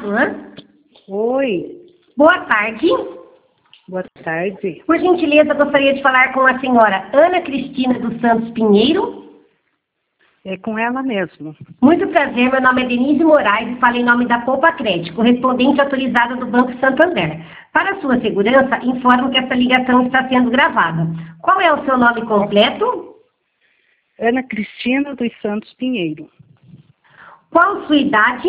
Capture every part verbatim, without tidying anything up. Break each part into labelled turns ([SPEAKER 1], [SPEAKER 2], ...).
[SPEAKER 1] computador.
[SPEAKER 2] Oi,
[SPEAKER 1] Boa tarde.
[SPEAKER 2] boa tarde.
[SPEAKER 1] Por gentileza, gostaria de falar com a senhora Ana Cristina dos Santos Pinheiro.
[SPEAKER 2] É com ela mesmo.
[SPEAKER 1] Muito prazer, meu nome é Denise Moraes e falo em nome da Poupa Crédito, correspondente autorizada do Banco Santander. Para sua segurança, informo que esta ligação está sendo gravada. Qual é o seu nome completo?
[SPEAKER 2] Ana Cristina dos Santos Pinheiro.
[SPEAKER 1] Qual sua idade?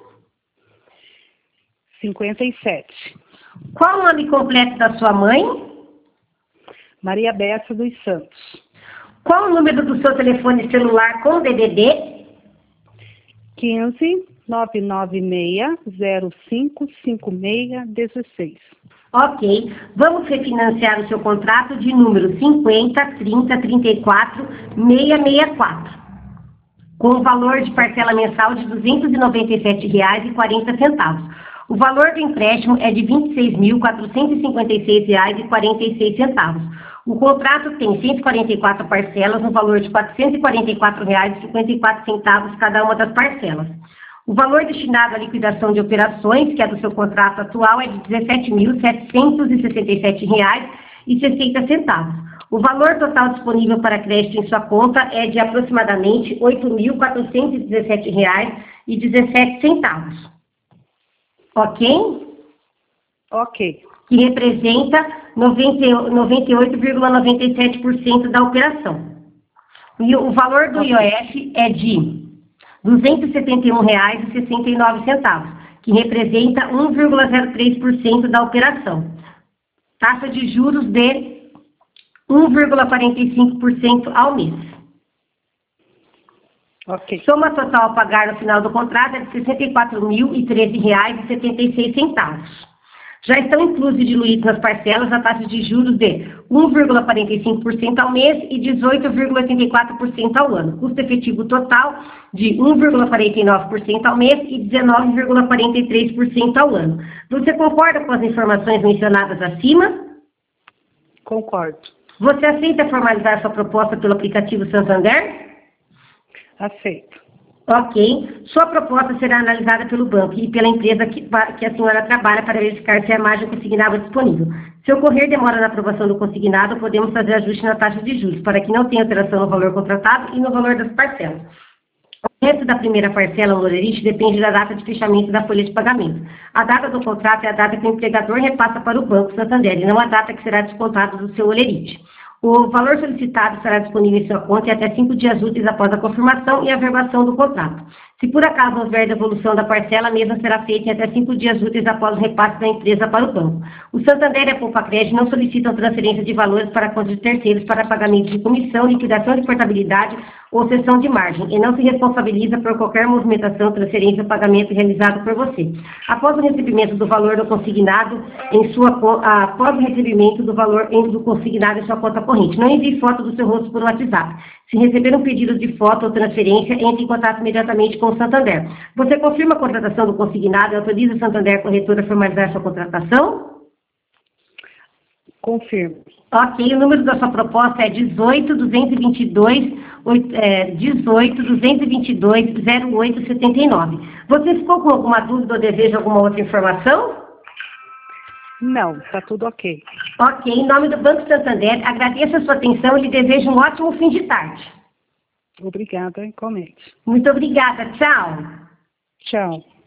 [SPEAKER 2] cinquenta e sete.
[SPEAKER 1] Qual o nome completo da sua mãe?
[SPEAKER 2] Maria Bessa dos Santos.
[SPEAKER 1] Qual o número do seu telefone celular com D D D?
[SPEAKER 2] quinze, nove nove seis, zero cinco cinco seis, seis.
[SPEAKER 1] Ok. Vamos refinanciar o seu contrato de número cinquenta, trinta, trinta e quatro, seiscentos e sessenta e quatro, com o valor de parcela mensal de duzentos e noventa e sete reais e quarenta centavos. O valor do empréstimo é de vinte e seis mil, quatrocentos e cinquenta e seis reais e quarenta e seis centavos. O contrato tem cento e quarenta e quatro parcelas no valor de quatrocentos e quarenta e quatro reais e cinquenta e quatro centavos cada uma das parcelas. O valor destinado à liquidação de operações, que é do seu contrato atual, é de dezessete mil, setecentos e sessenta e sete reais e sessenta centavos. O valor total disponível para crédito em sua conta é de aproximadamente oito mil, quatrocentos e dezessete reais e dezessete centavos. Ok?
[SPEAKER 2] Ok,
[SPEAKER 1] Que representa noventa e oito vírgula noventa e sete por cento da operação. E o valor do I O F é de duzentos e setenta e um reais e sessenta e nove centavos, que representa um vírgula zero três por cento da operação. Taxa de juros de um vírgula quarenta e cinco por cento ao mês.
[SPEAKER 2] ok.
[SPEAKER 1] Soma total a pagar no final do contrato é de sessenta e quatro mil e treze reais e setenta e seis centavos. Já estão inclusos e diluídos nas parcelas a taxa de juros de um vírgula quarenta e cinco por cento ao mês e dezoito vírgula oitenta e quatro por cento ao ano. Custo efetivo total de um vírgula quarenta e nove por cento ao mês e dezenove vírgula quarenta e três por cento ao ano. Você concorda com as informações mencionadas acima?
[SPEAKER 2] Concordo.
[SPEAKER 1] Você aceita formalizar sua proposta pelo aplicativo Santander?
[SPEAKER 2] Aceito.
[SPEAKER 1] Ok. Sua proposta será analisada pelo banco e pela empresa que, que a senhora trabalha para verificar se a margem consignada é disponível. Se ocorrer demora na aprovação do consignado, podemos fazer ajuste na taxa de juros, para que não tenha alteração no valor contratado e no valor das parcelas. O resto da primeira parcela no Lerite depende da data de fechamento da folha de pagamento. A data do contrato é a data que o empregador repassa para o Banco Santander e não a data que será descontado do seu Lerite. O valor solicitado será disponível em sua conta em até cinco dias úteis após a confirmação e averbação do contrato. Se por acaso houver devolução da parcela, a mesma será feita em até cinco dias úteis após o repasse da empresa para o banco. O Santander e a Poupa Crédito não solicitam transferência de valores para contas de terceiros para pagamento de comissão, liquidação de portabilidade ou cessão de margem, e não se responsabiliza por qualquer movimentação, transferência ou pagamento realizado por você. Após o recebimento do valor do consignado em sua após o recebimento do valor do consignado em sua conta corrente, não envie foto do seu rosto por WhatsApp. Se receber um pedido de foto ou transferência, entre em contato imediatamente com o Santander. Você confirma a contratação do consignado e autoriza o Santander Corretora a formalizar sua contratação?
[SPEAKER 2] Confirmo.
[SPEAKER 1] Ok, o número da sua proposta é dezoito, duzentos e vinte e dois, é, dezoito, duzentos e vinte e dois, zero oito setenta e nove. Você ficou com alguma dúvida ou deseja alguma outra informação?
[SPEAKER 2] Não, está tudo ok.
[SPEAKER 1] Ok, em nome do Banco Santander, agradeço a sua atenção e lhe desejo um ótimo fim de tarde.
[SPEAKER 2] Obrigada, igualmente.
[SPEAKER 1] Muito obrigada, tchau.
[SPEAKER 2] Tchau.